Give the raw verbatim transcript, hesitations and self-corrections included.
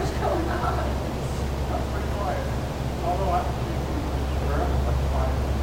much going on. I'm pretty quiet. Although I'm, sure, I'm quiet.